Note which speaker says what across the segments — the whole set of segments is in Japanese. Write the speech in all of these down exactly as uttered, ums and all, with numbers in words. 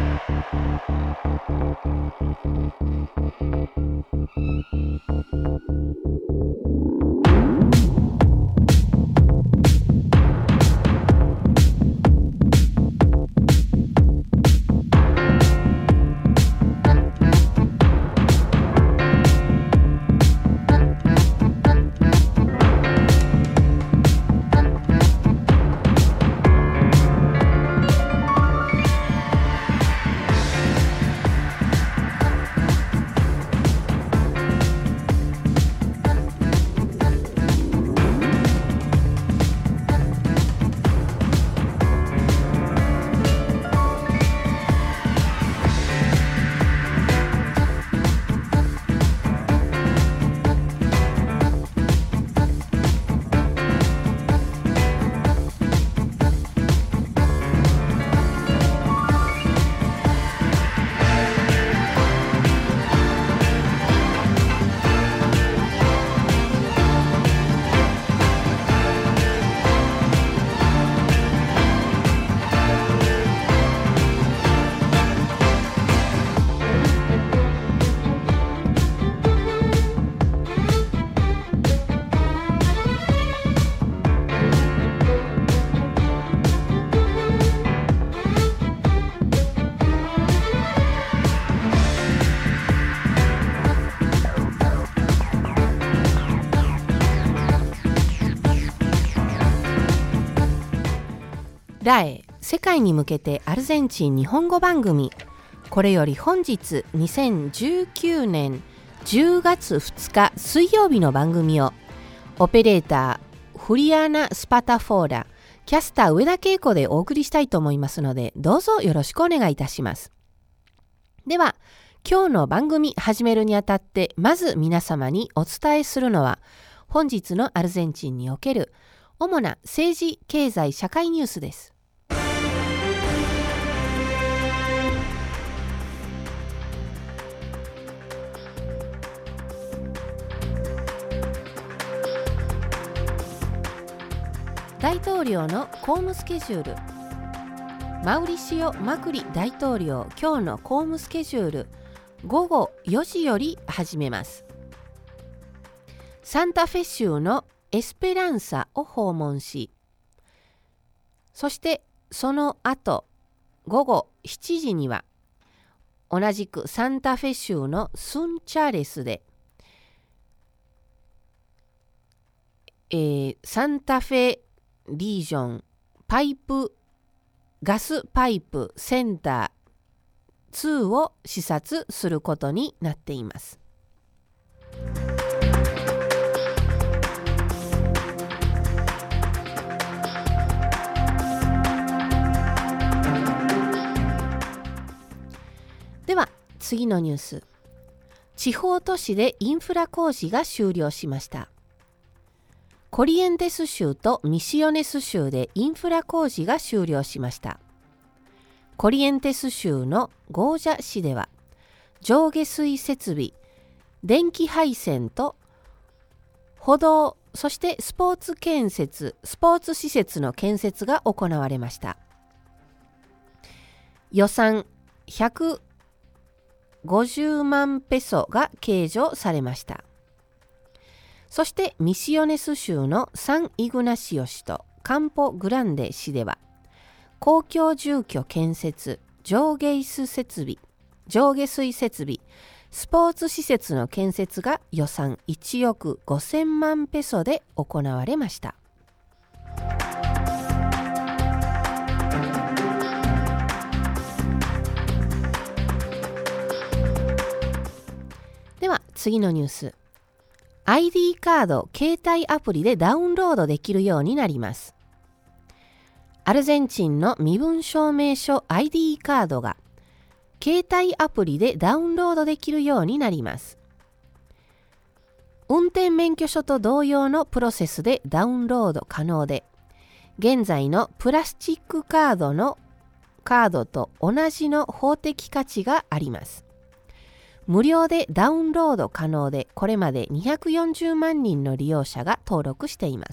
Speaker 1: ラエ世界に向けてアルゼンチン日本語番組。これより本日にせんじゅうきゅうねんじゅうがつふつか水曜日の番組をオペレーターフリアーナ・スパタフォーラ、キャスター上田恵子でお送りしたいと思いますので、どうぞよろしくお願いいたします。では今日の番組始めるにあたって、まず皆様にお伝えするのは本日のアルゼンチンにおける主な政治・経済・社会ニュースです。大統領の公務スケジュール。マウリシオ・マクリ大統領、今日の公務スケジュール、ごごよじより始めます。サンタフェ州のエスペランサを訪問し、そしてその後ごごしちじには同じくサンタフェ州のスンチャレスで、えー、サンタフェリージョンパイプガスパイプセンターにを視察することになっています。では次のニュース。地方都市でインフラ工事が終了しました。コリエンテス州とミシオネス州でインフラ工事が終了しました。コリエンテス州のゴージャ市では上下水設備、電気配線と歩道、そしてスポーツ建設、スポーツ施設の建設が行われました。予算ひゃくごじゅうまんペソが計上されました。そしてミシオネス州のサンイグナシオ市とカンポグランデ市では公共住居建設、上下水設備、上下水設備、スポーツ施設の建設が予算いちおくごせんまんペソで行われました。では次のニュース。アイディー カード携帯アプリでダウンロードできるようになります。アルゼンチンの身分証明書 アイディー カードが携帯アプリでダウンロードできるようになります。運転免許証と同様のプロセスでダウンロード可能で、現在のプラスチックカードのカードと同じの法的価値があります。無料でダウンロード可能で、これまでにひゃくよんじゅうまんにんの利用者が登録しています。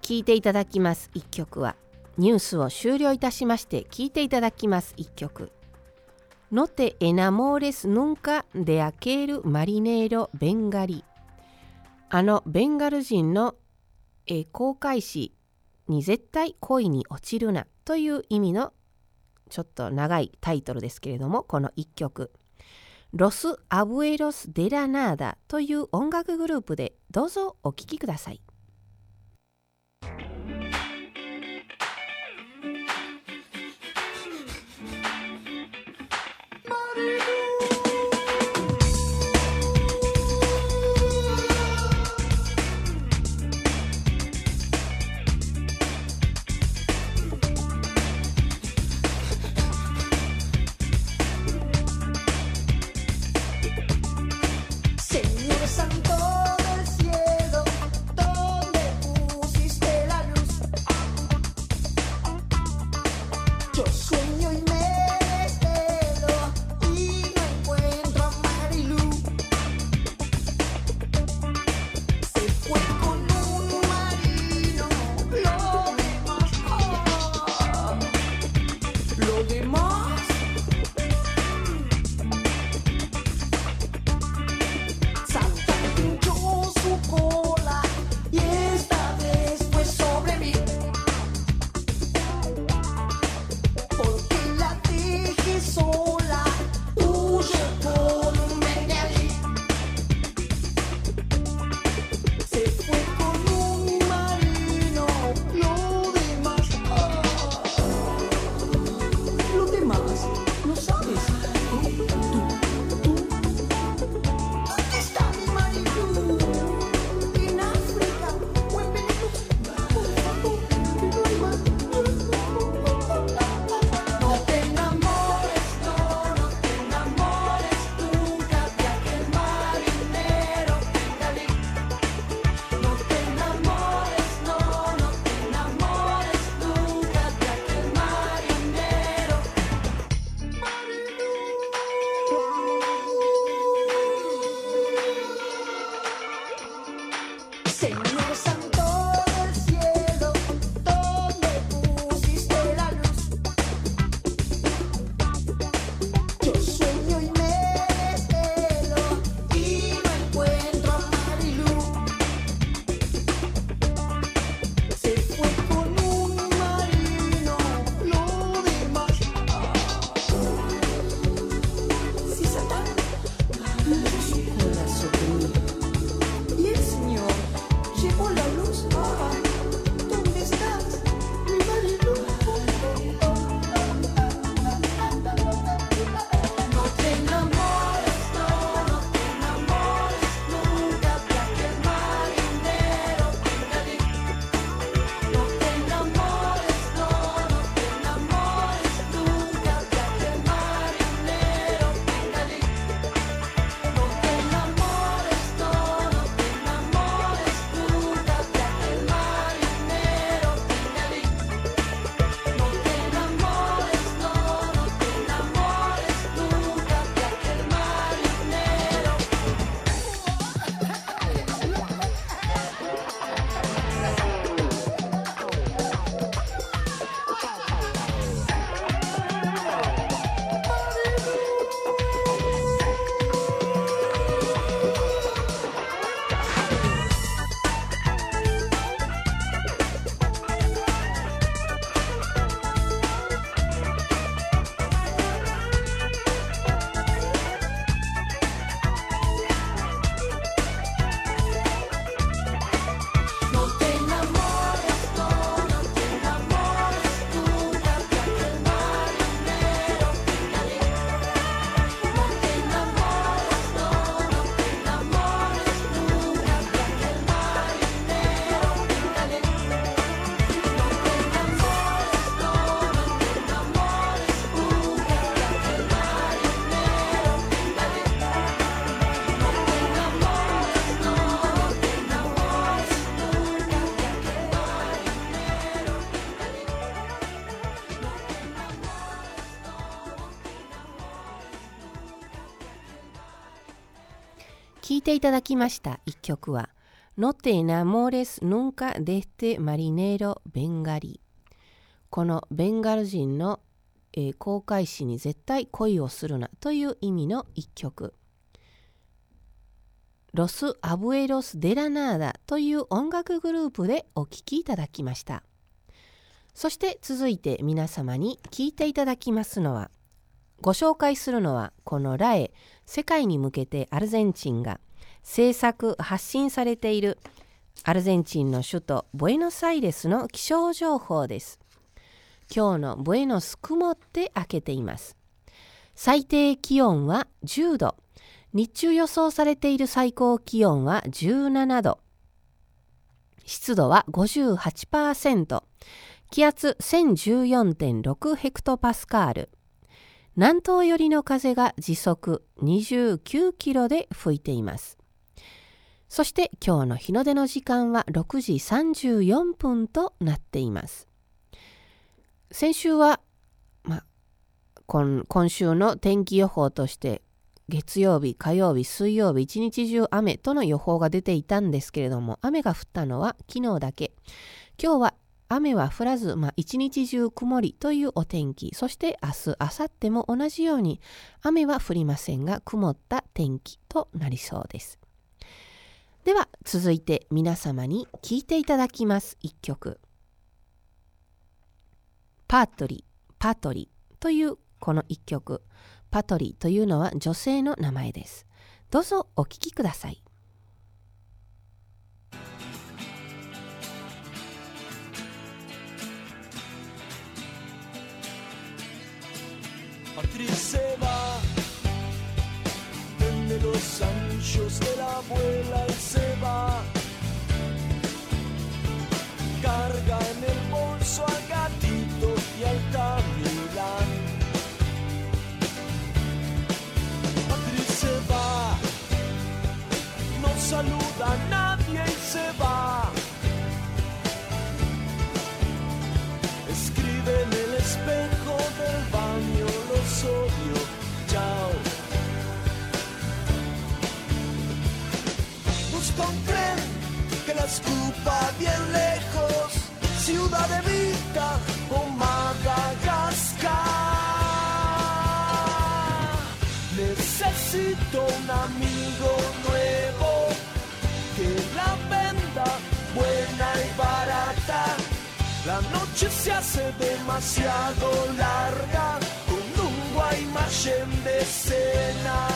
Speaker 1: 聴いていただきますいっきょくはニュースを終了いたしまして聴いていただきますいっきょく No te enamores nunca de aquel marinero bengalí。 あのベンガル人のえ航海士に絶対恋に落ちるなという意味のちょっと長いタイトルですけれども、このいっきょくロス・アブエロス・デラナーダという音楽グループでどうぞお聴きください。聴いていただきましたいっきょくは No te enamores nunca de este marinero bengalí。このベンガル人の、えー、航海士に絶対恋をするなという意味の一曲。ロス・アブエロス・デラナーダという音楽グループでお聴きいただきました。そして続いて皆様に聴いていただきますのは、ご紹介するのはこのラエ、世界に向けてアルゼンチンが制作・発信されているアルゼンチンの首都ブエノスアイレスの気象情報です。今日のブエノス曇って明けています。最低気温はじゅうど。日中予想されている最高気温はじゅうななど。湿度は ごじゅうはちパーセント。気圧 せんじゅうよんてんろく ヘクトパスカール。南東寄りの風が時速にじゅうきゅうキロで吹いています。そして今日の日の出の時間はろくじさんじゅうよんぷんとなっています。先週は、ま、今, 今週の天気予報として月曜日、火曜日、水曜日、一日中雨との予報が出ていたんですけれども、雨が降ったのは昨日だけ。今日は雨は降らず、まあ、一日中曇りというお天気。そして明日、明後日も同じように雨は降りませんが、曇った天気となりそうです。では続いて皆様に聴いていただきます一曲。パートリー、パトリというこの一曲。パトリというのは女性の名前です。どうぞお聴きください。
Speaker 2: Patricia se va, vende los anchos de la abuela y se va. Carga en el bolso al gatito y al Camilán. Patricia se va, no saluda a nadie y se va. Escribe en el espejo del baño, los odio, chao. Busca un tren que la escupa bien lejos, Ciudad Evita o Madagascar. Necesito un amigo nuevo que la venda buena y barata. La noche se hace demasiado larga con un Guaymallén de cena.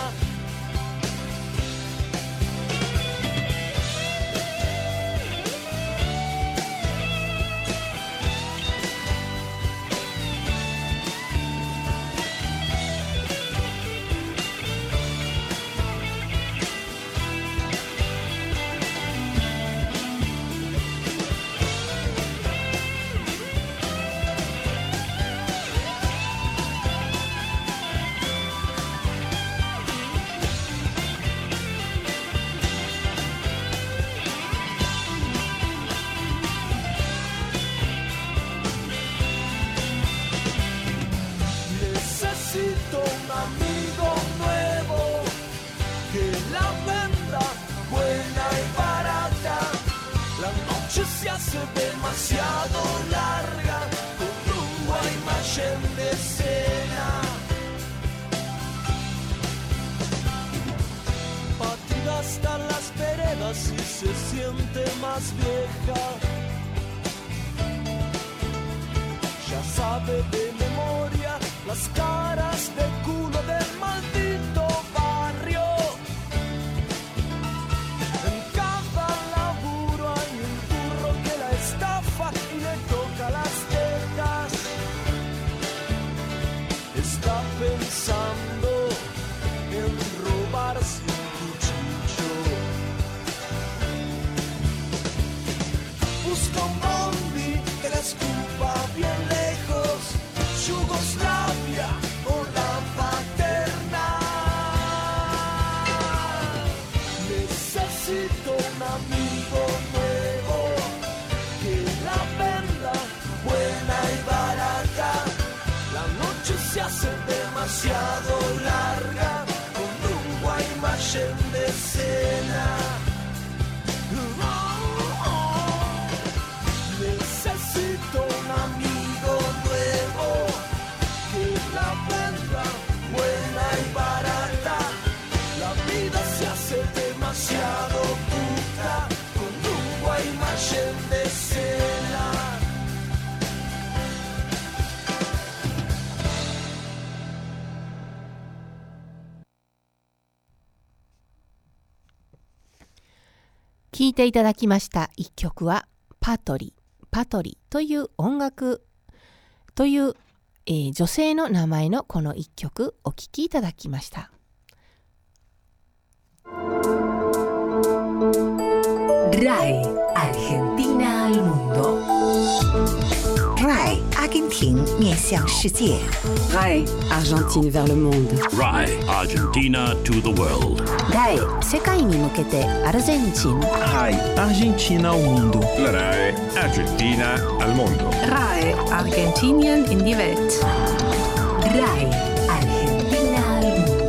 Speaker 2: Necesito un amigo nuevo que la venda buena y barata. La noche se hace demasiado larga con un Guaymallén de cena. Patri gasta las veredas y se siente más vieja. Ya sabe de memoria las caras de culo del maldito barrio. En cada laburo hay un burro que la estafa y le toca las tetas. Está pensando en robarse un cuchillo. Busca un bondi que la escupa bien lejos, Yugoslavia o la paterna. Necesito un amigo nuevo que la venda buena y barata. La noche se hace demasiado larga con un Guaymallén de cena.
Speaker 1: 聴いていただきました一曲はパトリ、パトリという音楽という、えー、女性の名前のこの一曲お聴きいただきました。
Speaker 3: RAE Argentina al mundo. RAE Argentina 面向世界。
Speaker 4: RAE Argentine vers le monde.
Speaker 5: RAE Argentina to the world.
Speaker 1: ラエ世界に向けてアルゼンチン。
Speaker 6: RAE Argentina al mundo.
Speaker 7: La RAE Argentina al mundo.
Speaker 4: RAE Argentinien in die Welt.
Speaker 3: RAE Argentina al mundo.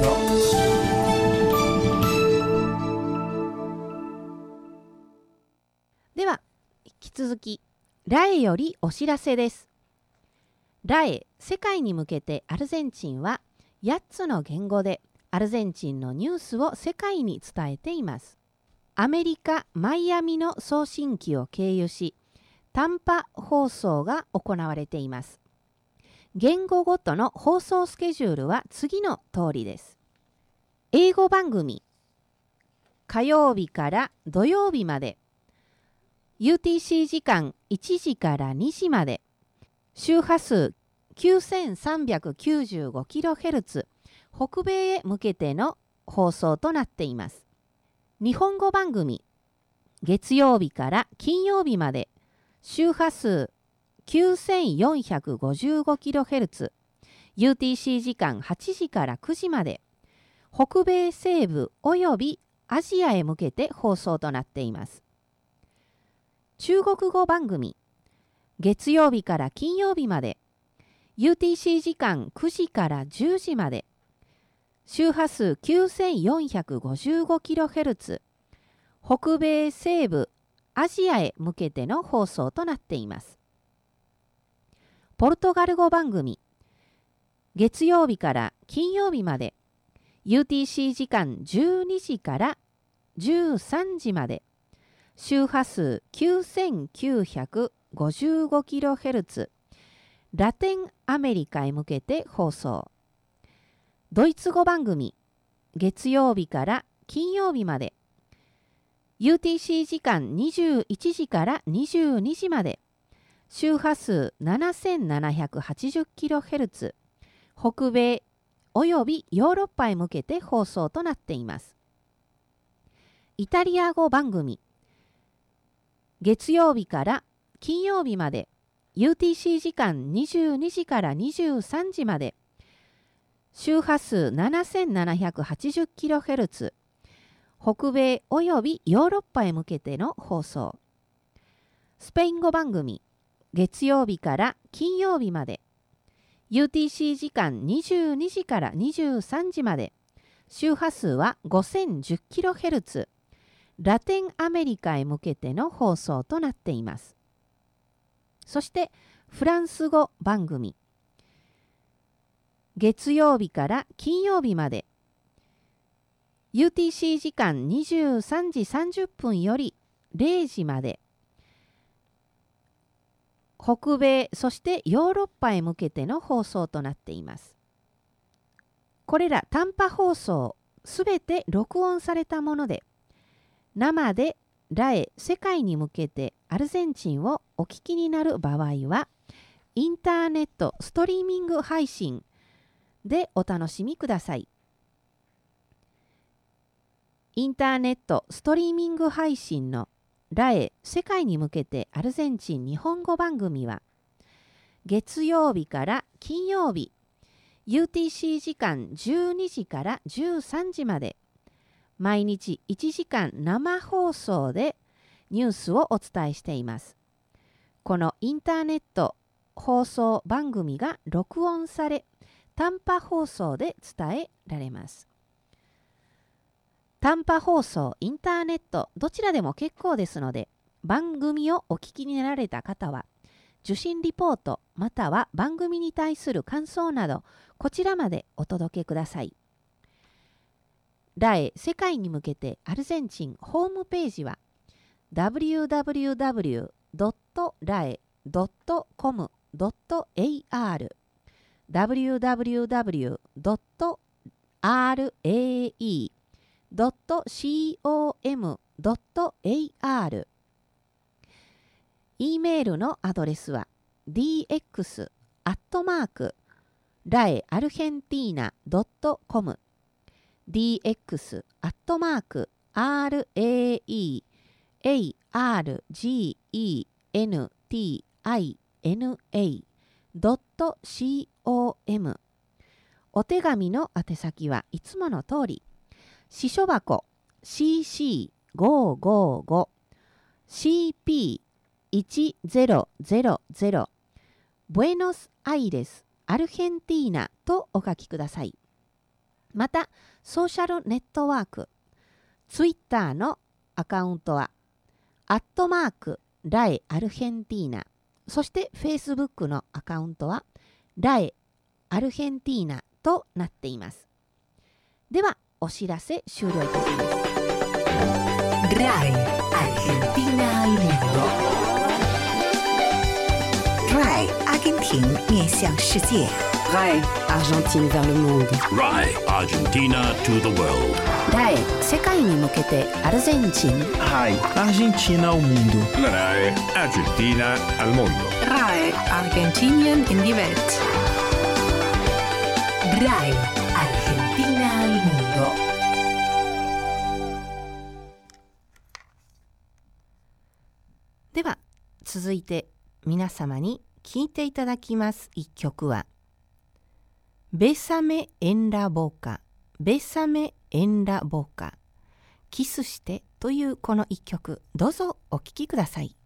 Speaker 1: では引き続きラエよりお知らせです。ラエ世界に向けてアルゼンチンはやっつの言語でアルゼンチンのニュースを世界に伝えています。アメリカ・マイアミの送信機を経由し短波放送が行われています。言語ごとの放送スケジュールは次の通りです。英語番組火曜日から土曜日までユーティーシー 時間いちじからにじまで周波数 きゅうせんさんびゃくきゅうじゅうごキロヘルツ 北米へ向けての放送となっています。日本語番組月曜日から金曜日まで周波数 きゅうせんよんひゃくごじゅうごキロヘルツ ユーティーシー 時間はちじからくじまで北米西部およびアジアへ向けて放送となっています。中国語番組月曜日から金曜日まで ユーティーシー 時間くじからじゅうじまで周波数 きゅうせんよんひゃくごじゅうごキロヘルツ 北米西部アジアへ向けての放送となっています。ポルトガル語番組月曜日から金曜日まで ユーティーシー 時間じゅうにじからじゅうさんじまで周波数 きゅうせんきゅうひゃくごじゅうごキロヘルツ ラテンアメリカへ向けて放送。ドイツ語番組月曜日から金曜日まで ユーティーシー 時間にじゅういちじからにじゅうにじまで周波数 ななせんななひゃくはちじゅうキロヘルツ 北米およびヨーロッパへ向けて放送となっています。イタリア語番組月曜日から金曜日まで ユーティーシー 時間にじゅうにじからにじゅうさんじまで周波数 ななせんななひゃくはちじゅうキロヘルツ 北米およびヨーロッパへ向けての放送。スペイン語番組月曜日から金曜日まで ユーティーシー 時間にじゅうにじからにじゅうさんじまで周波数は ごせんじゅうキロヘルツラテンアメリカへ向けての放送となっています。そしてフランス語番組月曜日から金曜日まで ユーティーシー 時間にじゅうさんじさんじゅっぷんよりれいじまで北米そしてヨーロッパへ向けての放送となっています。これら短波放送すべて録音されたもので生でラエ世界に向けてアルゼンチンをお聞きになる場合はインターネットストリーミング配信でお楽しみください。インターネットストリーミング配信のラエ世界に向けてアルゼンチン日本語番組は月曜日から金曜日 ユーティーシー 時間じゅうにじからじゅうさんじまで毎日いちじかん生放送でニュースをお伝えしています。このインターネット放送番組が録音され短波放送で伝えられます。短波放送、インターネットどちらでも結構ですので番組をお聞きになられた方は受信リポートまたは番組に対する感想などこちらまでお届けください。ラエ世界に向けてアルゼンチンホームページは ダブリューダブリューダブリュードットラエドットコムドットエーアール ダブリューダブリューダブリュードットラエドットコムドット エーアール。e メールのアドレスは ディーエックス アットマーク ラエアルヘンティーナ ドットコム ディーエックス アットマーク アールエーイーエーアールジーイーエヌティーアイエヌエー ドットコム。お手紙の宛先はいつもの通り、支所箱 シーシーごーごーご シーピーいちゼロゼロゼロ ブエノスアイレスアルヘンティーナとお書きください。また、ソーシャルネットワーク、ツイッターのアカウントは、アットマーク、ラエアルヘンティーナ、そしてフェイスブックのアカウントは、ラエアルヘンティーナとなっています。では、お知らせ終了いたします。
Speaker 3: ラエArgentina al mundo。R A I 阿根廷面向世界。
Speaker 4: R A I Argentine vers le monde.
Speaker 5: R A I Argentina to the world.
Speaker 1: ラエ世界に向けてアルゼンチン。
Speaker 6: R A I Argentina ao mundo.
Speaker 7: R A I Argentina al mundo.
Speaker 4: R A I Argentinien in die Welt.
Speaker 3: R A I Argentina al mundo。
Speaker 1: では続いて皆様に聴いていただきます一曲はBésame en la boca Bésame en la boca キスしてというこの一曲、どうぞお聴きください。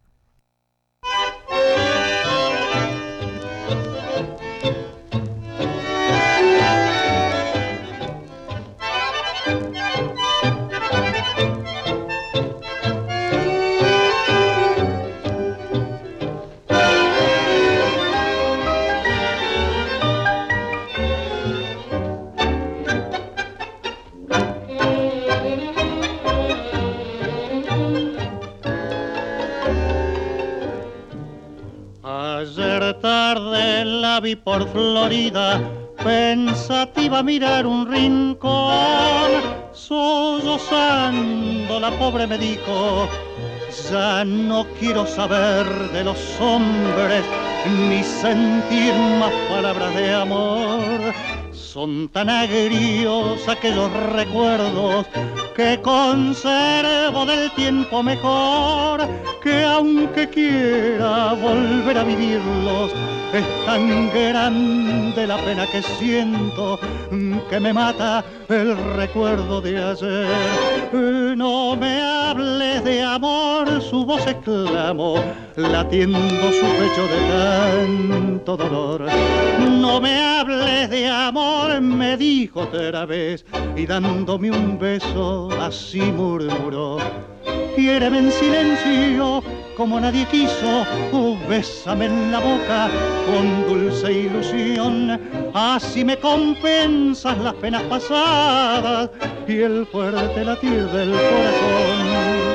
Speaker 8: Tarde la vi por Florida, pensativa a mirar un rincón, sollozando la pobre me dijo, ya no quiero saber de los hombres, ni sentir más palabras de amor. Son tan agrios aquellos recuerdos que conservo del tiempo mejor, que aunque quiera volver a vivirlos, es tan grande la pena que siento que me mata el recuerdo de ayer. No me hables de amor, su voz exclamó, latiendo su pecho de tanto dolor. No me hables de amor, me dijo otra vez, y dándome un beso así murmuró. Quiéreme en silencio como nadie quiso, oh, bésame en la boca con dulce ilusión, así me compensas las penas pasadas y el fuerte latir del corazón.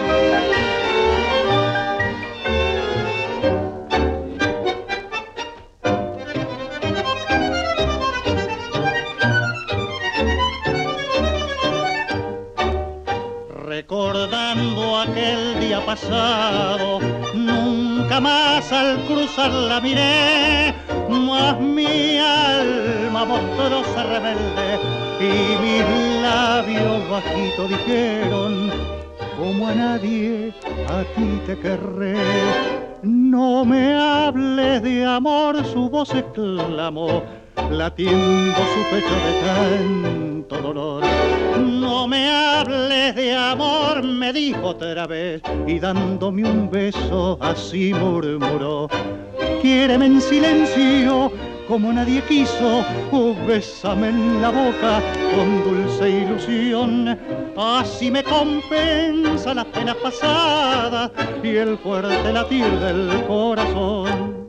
Speaker 8: Recordando aquel día pasado, nunca más al cruzar la miré, mas mi alma mostróse rebelde y mis labios bajito dijeron, como a nadie a ti te querré. No me hables de amor, su voz exclamó, latiendo su pecho de tanto dolor. No me hables de amor, me dijo otra vez, y dándome un beso así murmuró. Quiéreme en silencio como nadie quiso, oh, bésame en la boca con dulce ilusión, así me compensa las penas pasadas y el fuerte latir del corazón.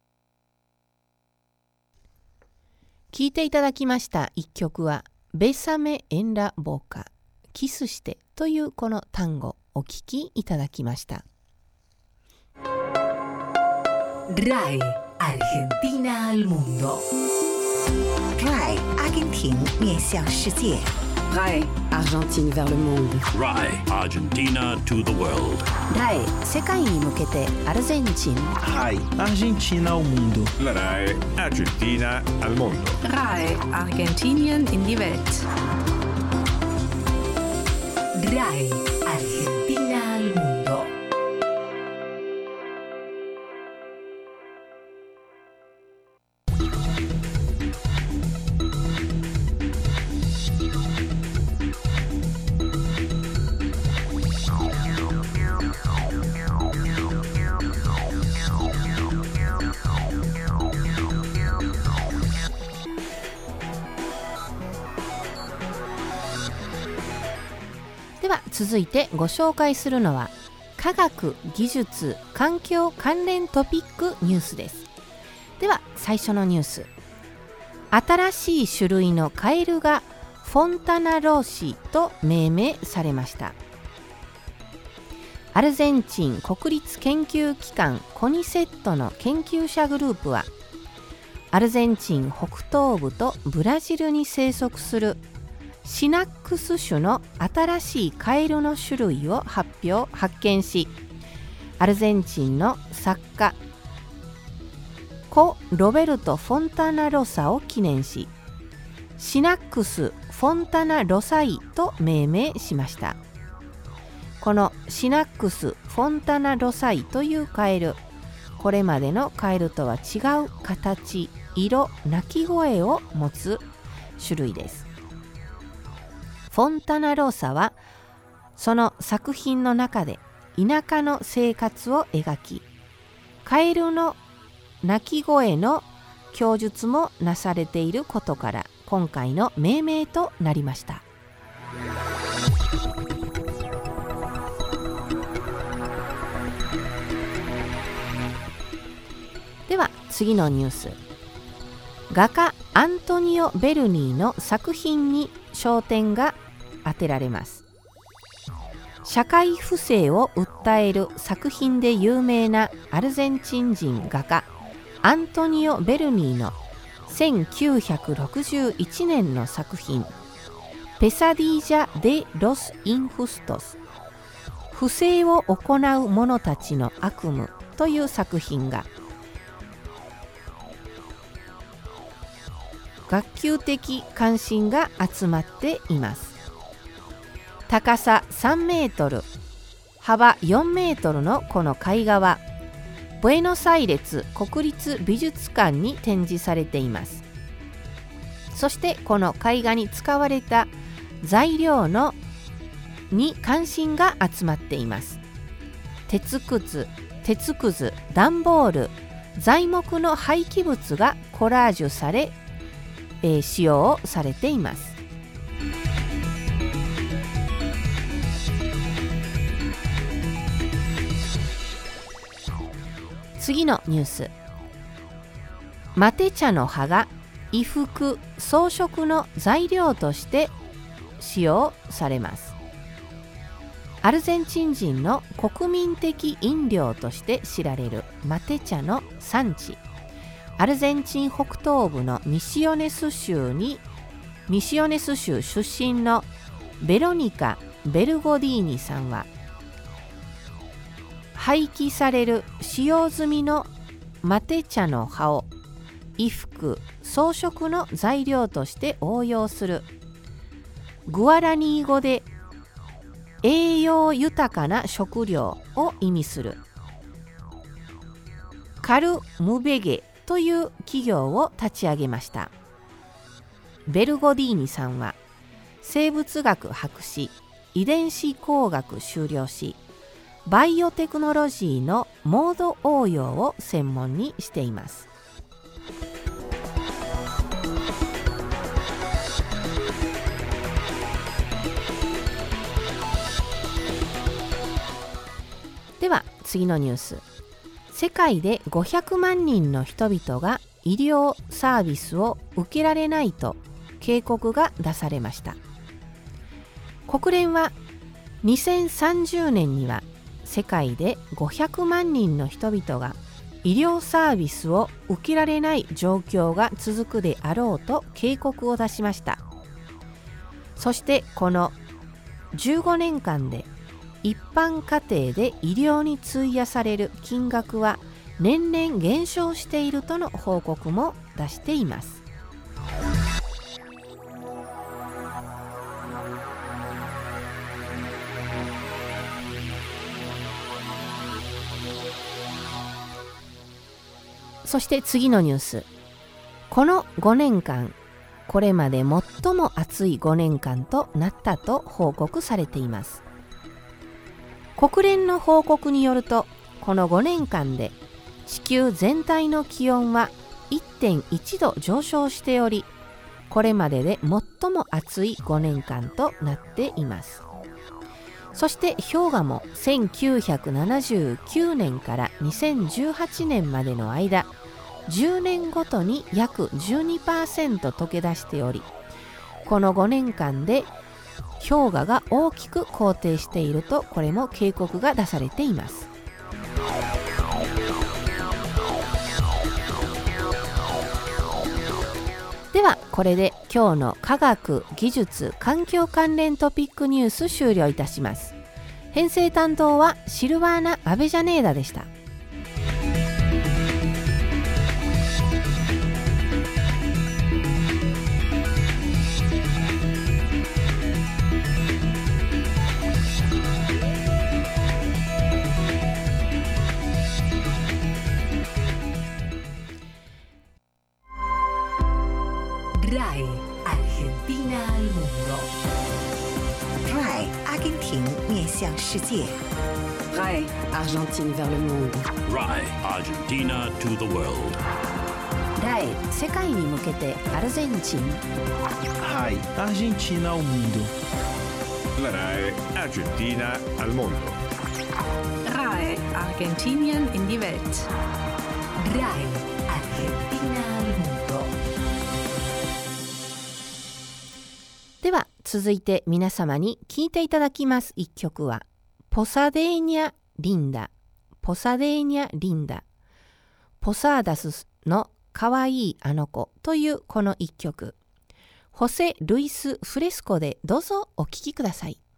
Speaker 1: 聴いていただきました一曲はBésame en la boca キスしてというこの単語お聴きいただきました。
Speaker 3: R A I Argentina al mundo。 R A I 阿根廷面向世界。
Speaker 4: R A E Argentine vers le monde.
Speaker 5: R A E Argentina to the world.
Speaker 1: ライ世界に向けてアルゼンチン
Speaker 6: R A E Argentina ao mundo.
Speaker 7: La R A E Argentina al mondo.
Speaker 4: R A E Argentinien in die Welt.
Speaker 3: R A E Argentina al mundo.
Speaker 1: では続いてご紹介するのは科学技術環境関連トピックニュースです。では最初のニュース、新しい種類のカエルがフォンタナローシと命名されました。アルゼンチン国立研究機関コニセットの研究者グループはアルゼンチン北東部とブラジルに生息するシナックス種の新しいカエルの種類を発表発見し、アルゼンチンの作家コ・ロベルト・フォンタナロサを記念し、シナックス・フォンタナロサイと命名しました。このシナックス・フォンタナロサイというカエル、これまでのカエルとは違う形、色、鳴き声を持つ種類です。フォンタナローサはその作品の中で田舎の生活を描き、カエルの鳴き声の供述もなされていることから今回の命名となりました。では次のニュース、画家アントニオ・ベルニーの作品に焦点が当てられます。社会不正を訴える作品で有名なアルゼンチン人画家アントニオ・ベルニーのせんきゅうひゃくろくじゅういちねんの作品ペサディージャ・デ・ロス・インフストス、不正を行う者たちの悪夢という作品が学級的関心が集まっています。高ささんメートル、幅よんメートルのこの絵画はブエノスアイレス国立美術館に展示されています。そしてこの絵画に使われた材料のに関心が集まっています。鉄くず、鉄くず、段ボール、材木の廃棄物がコラージュされ、えー、使用されています。次のニュース、マテ茶の葉が衣服、装飾の材料として使用されます。アルゼンチン人の国民的飲料として知られるマテ茶の産地、アルゼンチン北東部のミシオネス州にミシオネス州出身のベロニカ・ベルゴディーニさんは、廃棄される使用済みのマテ茶の葉を衣服・装飾の材料として応用するグアラニー語で栄養豊かな食料を意味するカルムベゲという企業を立ち上げました。ベルゴディーニさんは生物学博士、遺伝子工学修了し、バイオテクノロジーのモード応用を専門にしています。では次のニュース、世界でごひゃくまんにんの人々が医療サービスを受けられないと警告が出されました。国連はにせんさんじゅうねんには世界でごひゃくまんにんの人々が医療サービスを受けられない状況が続くであろうと警告を出しました。 そしてこのじゅうごねんかんで一般家庭で医療に費やされる金額は年々減少しているとの報告も出しています。そして次のニュース。このごねんかん、これまで最も暑いごねんかんとなったと報告されています。国連の報告によると、このごねんかんで地球全体の気温は いってんいちど上昇しており、これまでで最も暑いごねんかんとなっています。そして氷河もせんきゅうひゃくななじゅうきゅうねんからにせんじゅうはちねんまでの間、じゅうねんごとに約 じゅうにパーセント 溶け出しており、このごねんかんで氷河が大きく高低していると、これも警告が出されています。ではこれで今日の科学、技術、環境関連トピックニュース終了いたします。編成担当はシルバーナ・アベジャネーダでした。
Speaker 3: R A E Argentina al mundo.
Speaker 9: R A E Argentin 面向世界。
Speaker 4: R A E Argentine vers le monde.
Speaker 5: R A E Argentina to the world.
Speaker 1: R A E 世界に向けてアルゼンチン。
Speaker 6: R A E Argentina ao mundo.
Speaker 7: La R A E Argentina al mundo.
Speaker 4: R A E Argentinien in die Welt.
Speaker 3: R A E Argentina al mundo.
Speaker 1: では続いて皆様に聴いていただきます一曲はポサデーニャ・リンダ、ポサデーニャ・リンダ、ポサーダスのかわいいあの子というこの一曲、ホセ・ルイス・フレスコでどうぞお聴きください。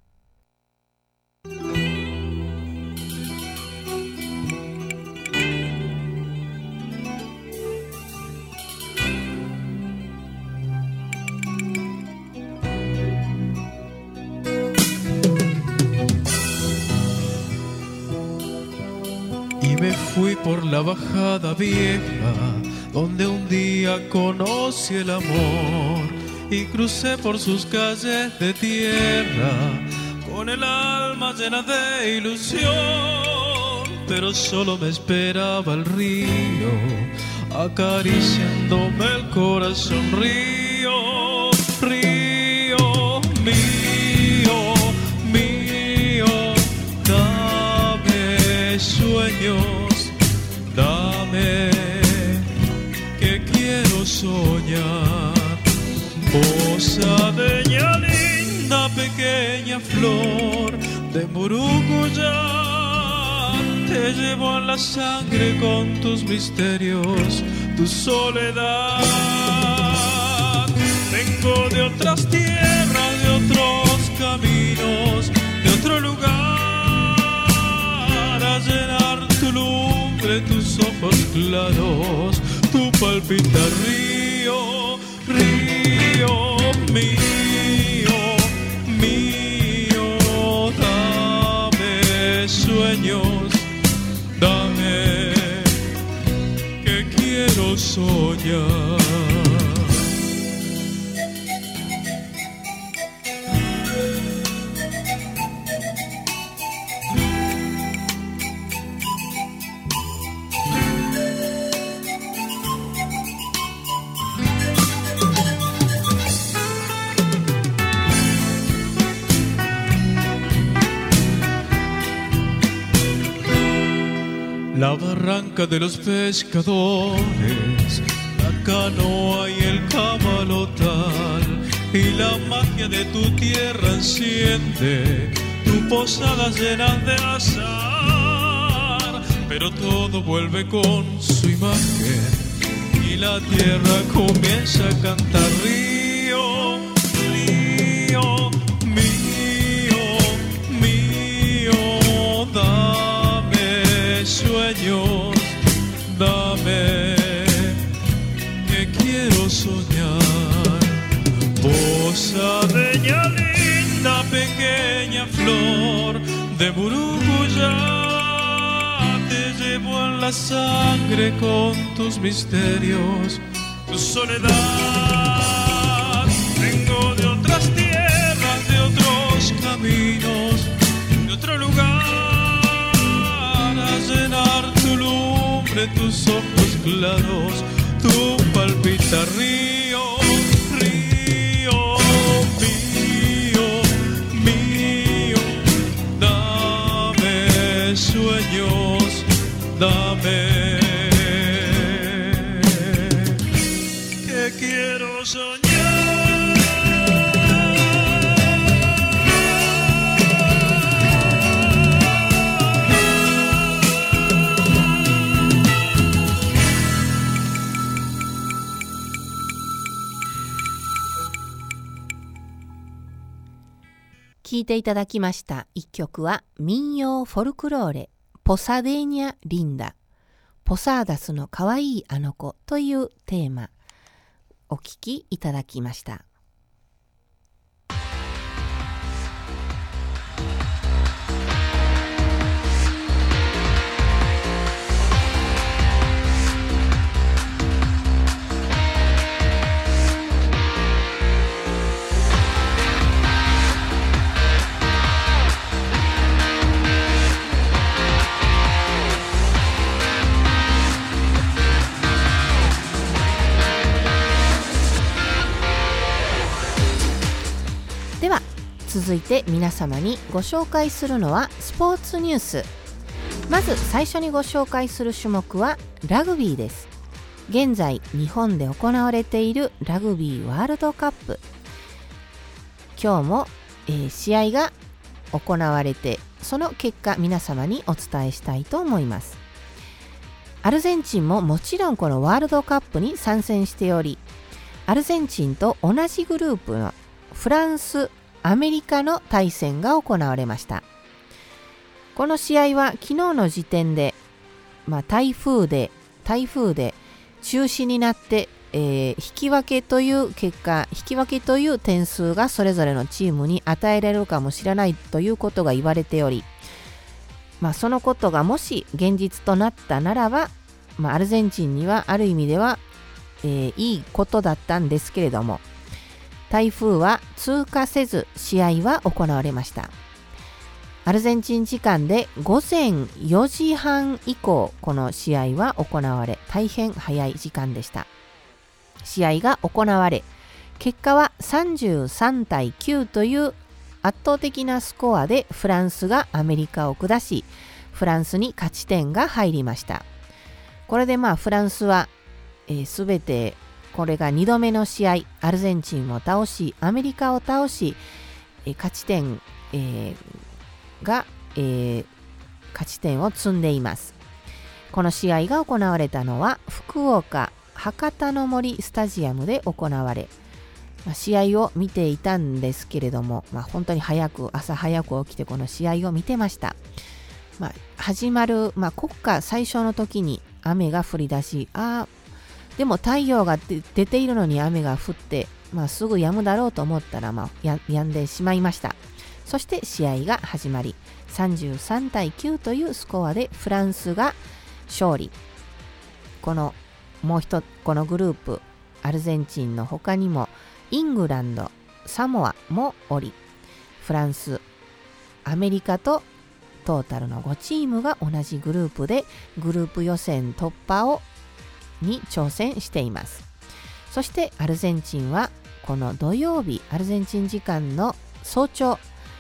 Speaker 10: Me fui por la bajada vieja, donde un día conocí el amor y crucé por sus calles de tierra, con el alma llena de ilusión, pero solo me esperaba el río, acariciándome el corazón. Río, río mío, mío, dame sueños, dame que quiero soñar. Posadeña linda, pequeña flor de Murucuyá, te llevo en la sangre con tus misterios, tu soledad. Vengo de otras tierras, de otros caminos, de otro lugar, a llenar tu lumbre, tus ojos claros, tu palpita río, río mío, mío, dame sueños, dame que quiero soñar. La barranca de los pescadores, la canoa y el camalotal, y la magia de tu tierra enciende tu posada llena de azar. Pero todo vuelve con su imagen y la tierra comienza a cantar río, río la sangre con tus misterios, tu soledad. Vengo de otras tierras, de otros caminos, de otro lugar, a llenar tu lumbre, tus ojos claros, tu palpita río, río mío, mío. Dame sueños, dame, que quiero soñar.
Speaker 1: 聴いていただきました一曲は民謡フォルクローレポサデーニャ・リンダ、ポサーダスのかわいいあの子というテーマお聴きいただきました。では続いて皆様にご紹介するのはスポーツニュース。まず最初にご紹介する種目はラグビーです。現在日本で行われているラグビーワールドカップ、今日も、えー、試合が行われて、その結果皆様にお伝えしたいと思います。アルゼンチンももちろんこのワールドカップに参戦しており、アルゼンチンと同じグループのフランス、アメリカの対戦が行われました。この試合は昨日の時点で、まあ、台風で台風で中止になって、えー、引き分けという結果、引き分けという点数がそれぞれのチームに与えられるかもしれないということが言われており、まあ、そのことがもし現実となったならば、まあ、アルゼンチンにはある意味では、えー、いいことだったんですけれども、台風は通過せず試合は行われました。アルゼンチン時間で午前よじはん以降、この試合は行われ、大変早い時間でした。試合が行われ、結果はさんじゅうさんたいきゅうという圧倒的なスコアでフランスがアメリカを下し、フランスに勝ち点が入りました。これでまあフランスはすべ、えー、てこれがにどめの試合、アルゼンチンを倒し、アメリカを倒し、えー、勝ち点、えー、が、えー、勝ち点を積んでいます。この試合が行われたのは福岡博多の森スタジアムで行われ、まあ、試合を見ていたんですけれども、まあ、本当に早く朝早く起きてこの試合を見てました。まあ、始まる、まあ、国歌最初の時に雨が降り出し、あでも太陽が出ているのに雨が降って、まあ、すぐ止むだろうと思ったら、まあ、や止んでしまいました。そして試合が始まり、さんじゅうさんたいきゅうというスコアでフランスが勝利。このもう一つ、このグループ、アルゼンチンの他にもイングランド、サモアもおり、フランス、アメリカとトータルのごチームが同じグループでグループ予選突破をに挑戦しています。そしてアルゼンチンはこの土曜日、アルゼンチン時間の早朝、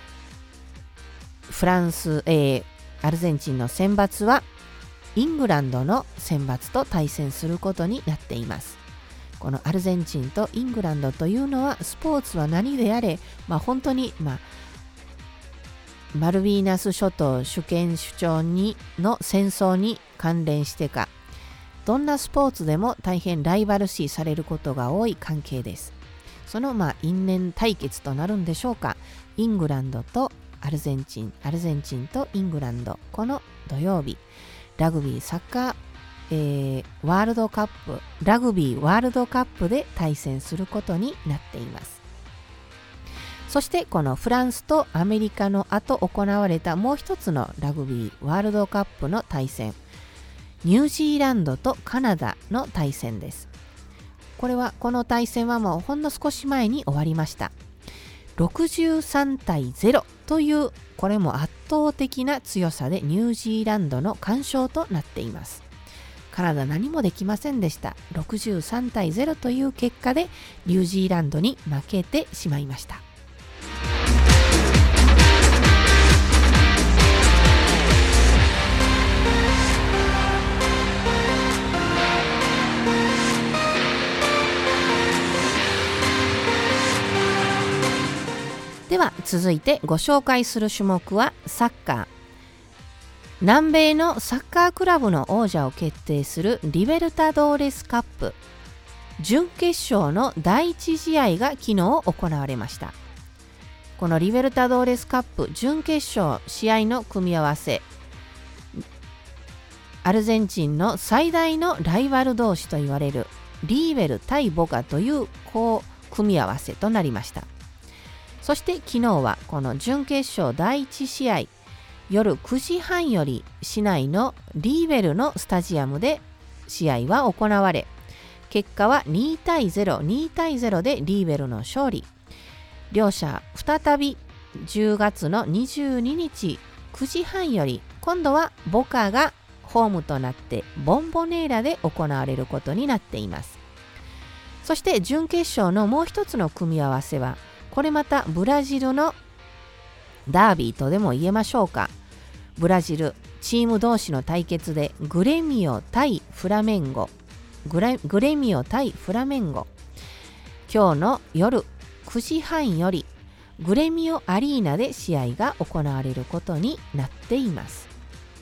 Speaker 1: フランス、えー、アルゼンチンの選抜はイングランドの選抜と対戦することになっています。このアルゼンチンとイングランドというのは、スポーツは何であれ、まあ、本当に、まあ、マルビーナス諸島主権主張にの戦争に関連してか、どんなスポーツでも大変ライバル視されることが多い関係です。そのまあ因縁対決となるんでしょうか。イングランドとアルゼンチン、アルゼンチンとイングランド、この土曜日、ラグビーサッカー、えー、ワールドカップ、ラグビーワールドカップで対戦することになっています。そしてこのフランスとアメリカの後行われたもう一つのラグビーワールドカップの対戦、 ニュージーランドとカナダの対戦です。これはこの対戦はもうほんの少し前に終わりました。ろくじゅうさんたいゼロというこれも圧倒的な強さでニュージーランドの完勝となっています。カナダ何もできませんでした。ろくじゅうさんたいゼロという結果でニュージーランドに負けてしまいました。では続いてご紹介する種目はサッカー。南米のサッカークラブの王者を決定するリベルタドーレスカップ準決勝のだいいち試合が昨日行われました。このリベルタドーレスカップ準決勝試合の組み合わせ、アルゼンチンの最大のライバル同士と言われるリーベル対ボカというこう組み合わせとなりました。そして昨日はこの準決勝だいいち試合、夜くじはんより市内のリーベルのスタジアムで試合は行われ、結果はにたいゼロ、にたいゼロでリーベルの勝利。両者再びじゅうがつのにじゅうににちくじはんより今度はボカがホームとなってボンボネーラで行われることになっています。そして準決勝のもう一つの組み合わせは、これまたブラジルのダービーとでも言えましょうか。ブラジルチーム同士の対決でグレミオ対フラメンゴグレ、グレミオ対フラメンゴ、今日の夜くじはんよりグレミオアリーナで試合が行われることになっています。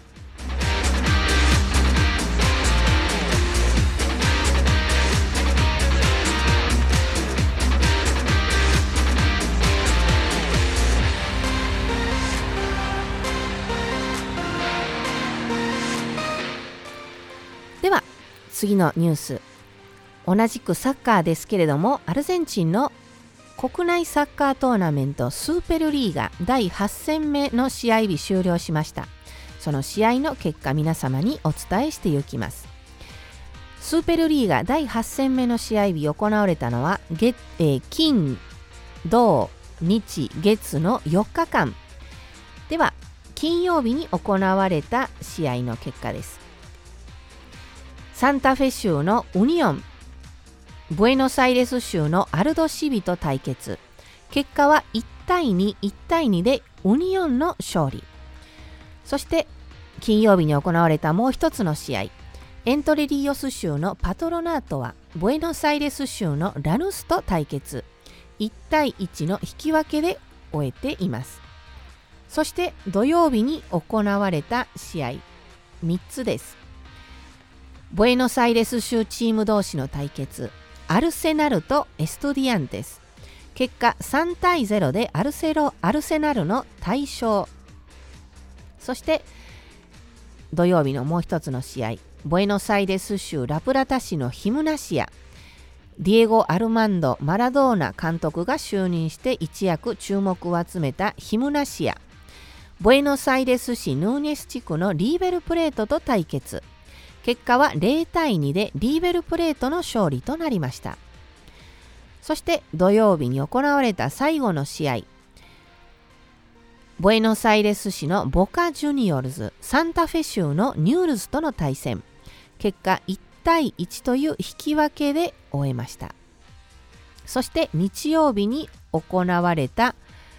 Speaker 1: では次のニュース、同じくサッカーですけれども、アルゼンチンの国内サッカートーナメントスーペルリーガだいはち戦目の試合日終了しました。その試合の結果、皆様にお伝えしていきます。スーペルリーガだいはち戦目の試合日行われたのは月、えー、金土日月のよっかかんでは、金曜日に行われた試合の結果です。サンタフェ州のウニオン、ブエノスアイレス州のアルドシビと対決。結果はいちたいに、いちたいにでウニオンの勝利。そして金曜日に行われたもう一つの試合、エントレリオス州のパトロナートはブエノスアイレス州のラヌスと対決。いちたいいちの引き分けで終えています。そして土曜日に行われた試合みっつです。ブエノスアイレス州チーム同士の対決、アルセナルとエストディアンテス。結果さんたいゼロでアルセロ、アルセナルの大勝。そして土曜日のもう一つの試合、ブエノスアイレス州ラプラタ市のヒムナシア。ディエゴ・アルマンド・マラドーナ監督が就任して一躍注目を集めたヒムナシア。ブエノスアイレス市ヌーネス地区のリーベルプレートと対決。結果はゼロたいにでリーベルプレートの勝利となりました。そして土曜日に行われた最後の試合、ブエノスアイレス市のボカジュニオルズ、サンタフェ州のニュールズとの対戦。結果いちたいいちという引き分けで終えました。そして日曜日に行われた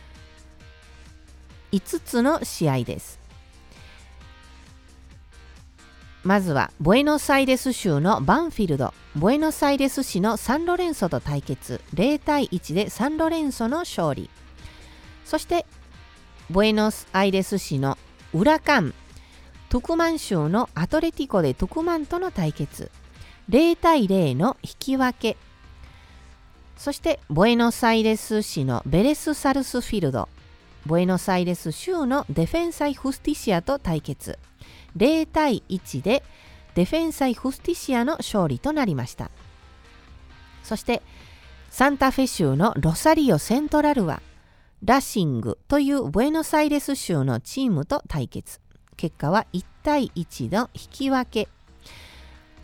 Speaker 1: いつつの試合です。まずはブエノスアイレス州のバンフィルド、ブエノスアイレス市のサンロレンソと対決。ゼロたいいちでサンロレンソの勝利。そしてブエノスアイレス市のウラカン、トゥクマン州のアトレティコでトゥクマンとの対決。ゼロたいゼロの引き分け。そしてブエノスアイレス市のベレスサルスフィルド、ブエノスアイレス州のデフェンサイ・フスティシアと対決。ゼロたいいちでデフェンサイ・フスティシアの勝利となりました。そしてサンタフェ州のロサリオ・セントラルはラシングというブエノスアイレス州のチームと対決。結果はいちたいいちの引き分け。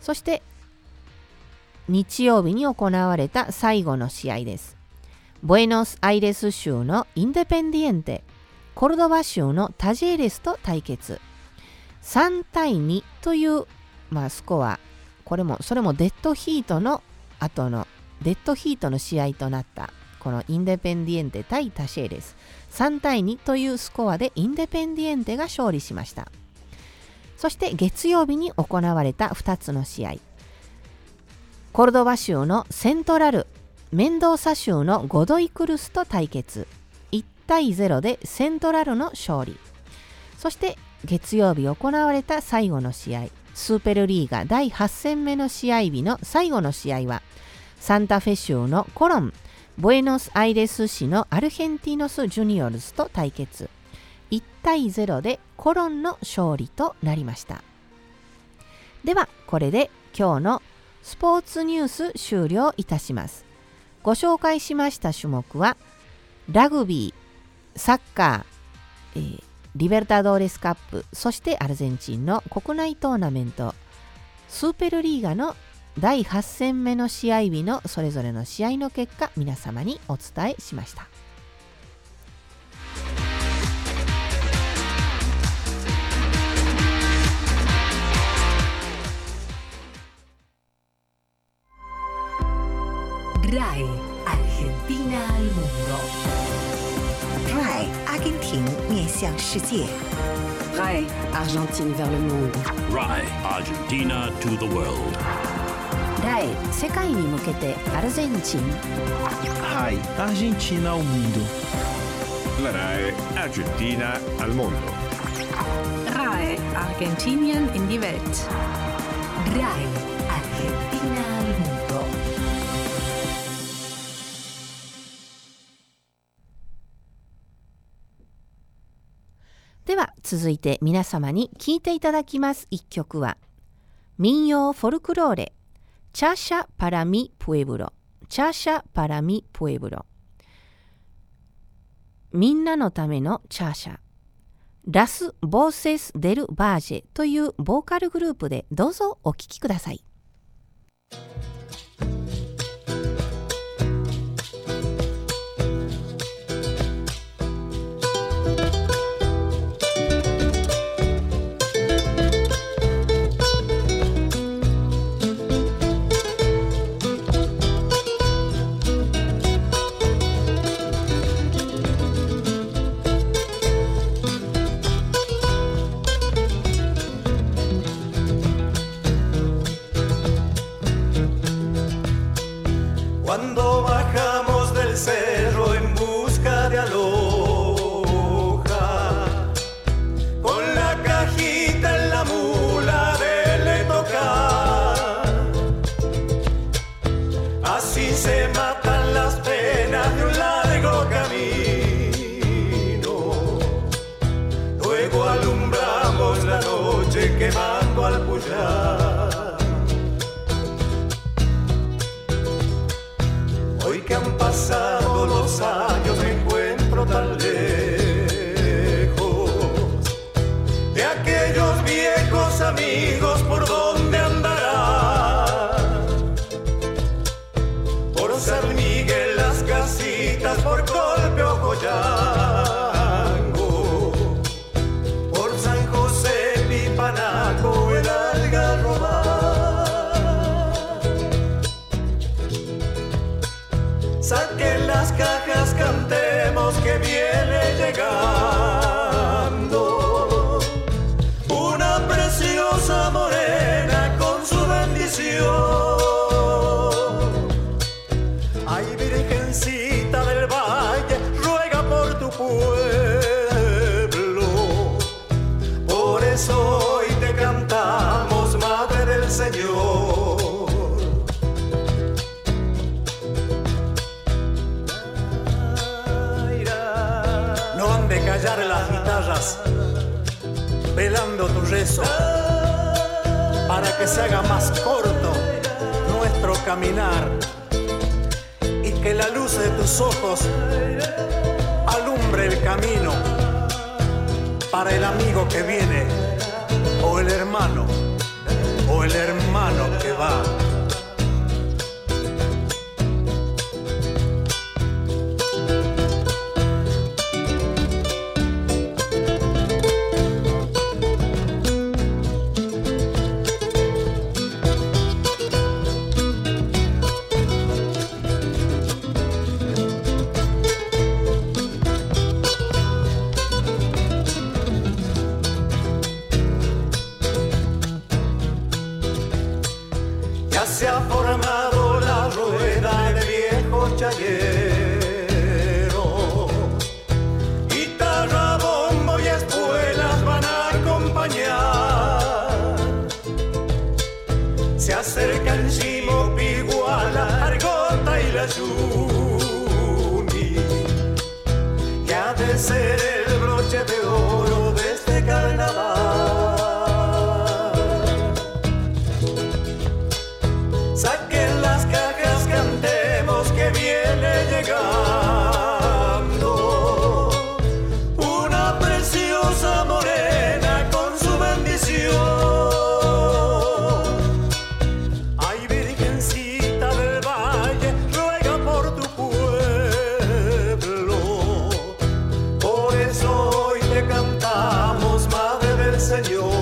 Speaker 1: そして日曜日に行われた最後の試合です。ブエノスアイレス州のインデペンディエンテ、コルドバ州のタジェーレスと対決。さんたいにという、まあ、スコア、これもそれもデッドヒートの後のデッドヒートの試合となったこのインデペンディエンテ対タジェーレス、さんたいにというスコアでインデペンディエンテが勝利しました。そして月曜日に行われたふたつの試合、コルドバ州のセントラル、メンドーサ州のゴドイクルスと対決。いちたいゼロでセントラルの勝利。そして月曜日行われた最後の試合、スーペルリーガだいはち戦目の試合日の最後の試合は、サンタフェ州のコロン、ブエノスアイレス市のアルヘンティノス・ジュニオルズと対決。いちたいゼロでコロンの勝利となりました。ではこれで今日のスポーツニュース終了いたします。ご紹介しました種目はラグビー、サッカー、えー、リベルタドーレスカップ、そしてアルゼンチンの国内トーナメントスーペルリーガのだいはち戦目の試合日のそれぞれの試合の結果、皆様にお伝えしました。
Speaker 3: R A E Argentina al mundo.
Speaker 9: R A E Argentina 面向世界。
Speaker 4: R A E Argentine vers le monde.
Speaker 5: R A E Argentina to the world.
Speaker 1: R A E 世界に向けてアルゼンチン。
Speaker 6: R A E Argentina ao mundo.
Speaker 7: La R A E Argentina al mundo.
Speaker 4: R A E Argentinien in die Welt.
Speaker 3: R A E Argentina al mundo.
Speaker 1: では続いて皆様に聴いていただきます一曲は民謡フォルクローレチャーシャパラミプエブロチャーシャパラミプエブロ、みんなのためのチャーシャ、ラス・ボーセス・デル・バージェというボーカルグループでどうぞお聴きください。
Speaker 2: Cuando bajamos del cerro en busca de aloja, con la cajita en la mula de le tocar, así se matan las penas de un largo camino. Luego alumbramos la noche quemando al puyar. Que han pasado los años me encuentro tan lejos de aquellos viejos amigos. ¿Por dónde andarán? Por San Miguel las casitas, por Golpe o Coyango, por San José Pipanaco, el Algarrobal. Saquen las cajas, cantemos que viene llegando una preciosa morena con su bendición. Ay, Virgencita del Valle, ruega por tu pueblo. Por eso hoy te cantamos, Madre del Señor. Callar las guitarras, velando tu rezo, para que se haga más corto nuestro caminar y que la luz de tus ojos alumbre el camino para el amigo que viene, o el hermano, o el hermano que va. Se ha formado la rueda de viejo chayero, guitarra, bombo y espuelas van a acompañar. Se acercan Chimo, Piguala, Argota y la Yumi, que ha de ser el broche de oro de este carnaval. Saquen las cajas, cantemos que viene llegando una preciosa morena con su bendición. Ay, Virgencita del Valle, ruega por tu pueblo. Por eso hoy te cantamos, Madre del Señor.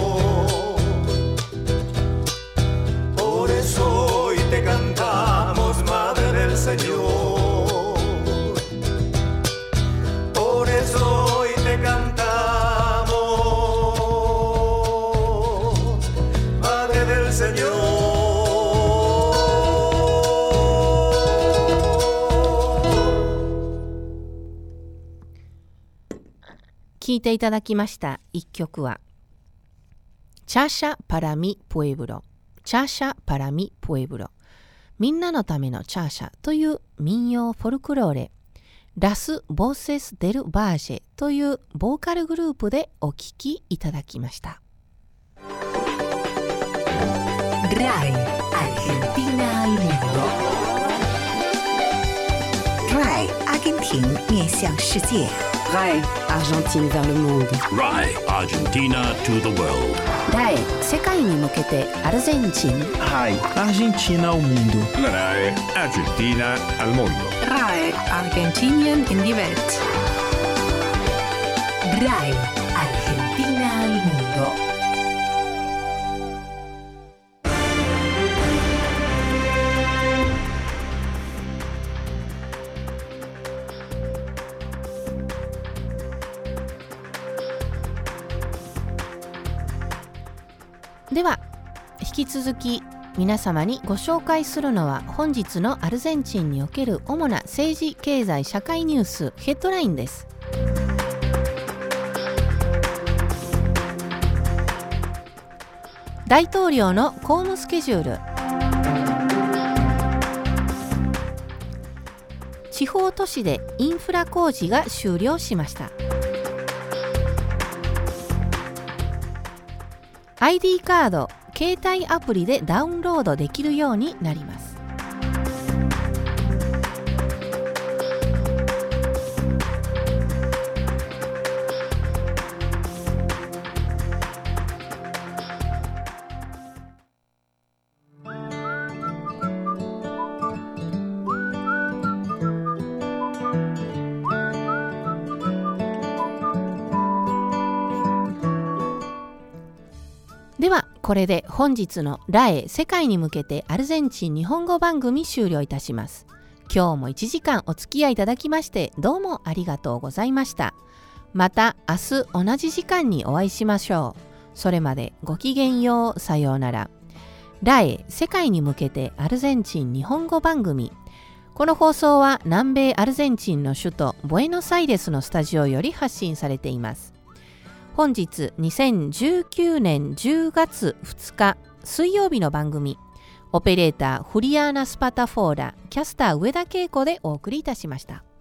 Speaker 2: Por eso te cantamos, Madre del Señor. Por eso hoy te cantamos, Madre del Señor.
Speaker 1: 聴いていただきました一曲はチャシャパラミプエブロ、チャシャパラミプエブロ、みんなのためのチャーシャという民謡フォルクローレ、ラス・ボーセス・デル・バージェというボーカルグループでお聴きいただきました。
Speaker 3: ライ Argentina al mundo。
Speaker 9: ライ Argentina 面向世界。
Speaker 11: ライ Argentine vers le monde。
Speaker 5: ライ Argentina to the world。
Speaker 1: ライ世界に向けてアルゼンチン。
Speaker 6: ライ Argentina al mundo。
Speaker 7: La R A E Argentina al mundo。
Speaker 4: R A E Argentinien in die Welt。
Speaker 3: ライ Argentina al mundo。
Speaker 1: では引き続き皆様にご紹介するのは本日のアルゼンチンにおける主な政治経済社会ニュースヘッドラインです。大統領の公務スケジュール。地方都市でインフラ工事が終了しました。アイディー カード、携帯アプリでダウンロードできるようになります。ではこれで本日のラエ世界に向けてアルゼンチン日本語番組終了いたします。今日もいちじかんお付き合いいただきましてどうもありがとうございました。また明日同じ時間にお会いしましょう。それまでごきげんよう、さようなら。ラエ世界に向けてアルゼンチン日本語番組。この放送は南米アルゼンチンの首都ボエノスアイレスのスタジオより発信されています。本日にせんじゅうきゅうねんじゅうがつふつか水曜日の番組、オペレーターフリアーナ・スパタフォーラ、キャスター上田恵子でお送りいたしました。